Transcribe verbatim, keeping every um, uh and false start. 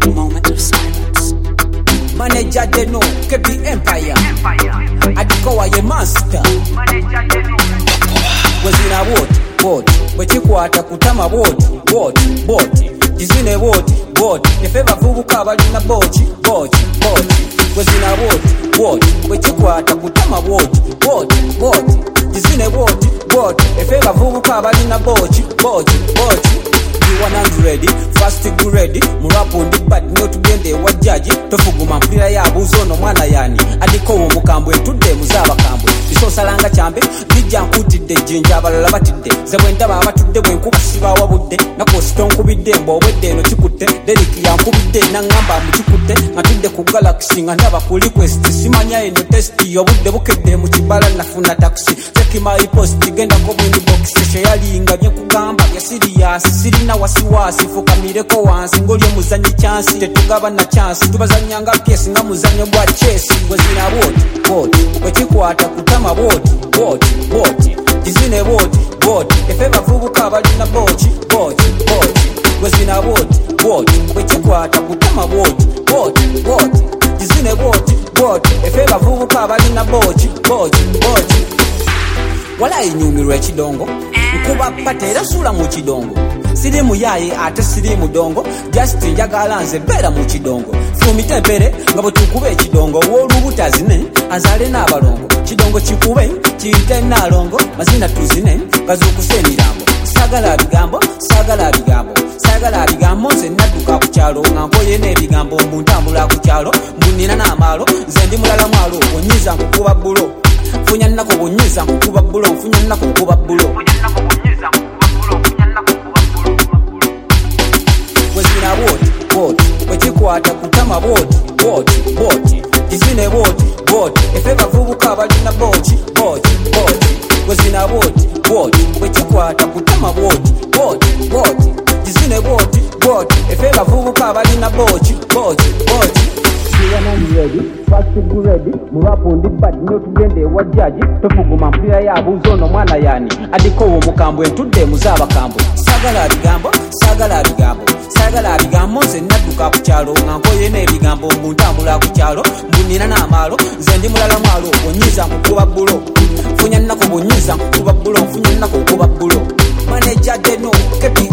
Moment of silence. Manager Deno, K B Empire. Adikowa ye master. Manager Deno. Wezina what? What? Wechikwata kutama what? What? What? Jizine what? What? Efeba vubuka balina bochi, bochi, bochi. Wezina what? What? Wechikwata kutama what? What? What? Jizine what? What? Efeba vubuka balina bochi, bochi, bochi. one hundred ready, fast go ready. Murapo ndi bad no tugende wa judge. Tofuguma mpira ya buzono mwana yani. Adiko wo mukambwe tudde muzaba kambwe. Bisosa langa chambe, bijja nkutidde jinja abalala batidde. Zebwenda baba tudde bwe nkuba siba wabudde. Nako stonku bidde mbobedde no kikutte. Deriki ya nkubidde nangamba mu kikutte. Natudde ku galaxy nga ndaba ku request. Simanya eno test yobudde bukedde mu kibala nafuna taxi. Cheki my post genda ko bindi box. Sheyali nga bye kugamba ya serious. Sirina wasiwasi fukamireko wansi ngolyo muzanyi chance tetugaba na chance tubazanyanga piesi nga muzanyo gwa chess wezina bot bot wechikwata kutama bot bot bot dizine bot bot efeba vubuka balina bochi bochi bochi wezina bot bot wechikwata kutama bot bot bot dizine bot bot efeba vubuka balina bochi bochi bochi wala inyumirwa ekidongo nkuba patera sula mu kidongo siri muyaye ate siri mudongo just njagala nze bera mu kidongo fumite pere ngabo tukube ekidongo wolubutazine azale n'abalongo kidongo kikube kiyite nalongo mazina tuzine kazukusemirambo sagala bigambo sagala bigambo sagala bigambo nze nadduka ku kyalo nga nkoye n'ebigambo mbuntambula ku kyalo mbunina n'amaalo nze ndi mulala mwalo onyiza nkukuba bulo funya nako bonyiza nkukuba bulo funya nako nkukuba bulo Funya nako bonyiza nkukuba bulo funya nako nkukuba bulo wezina bot bot wechikwata kutama bot bot bot dizine bot bot efeba vubuka balina bochi bochi bochi wezina bot bot wechikwata kutama bot bot bot dizine bot bot efeba vubuka balina bochi bochi bochi one hundred ready, fast go ready. Murapo ndi bad no tugende wa judge. Tofuguma mpira ya buzono mwana yani. Adiko wo mukambwe tudde muzaba kambwe. Sagala bigambo, sagala bigambo. Sagala bigambo nze nadduka ku kyalo nga nkoye n'ebigambo mbuntambula ku kyalo mbunina n'amaalo nze ndi mulala mwalo onyiza nkukuba bulo funya nnako bonyiza nkukuba bulo funya nnako nkukuba bulo Manager Deno K B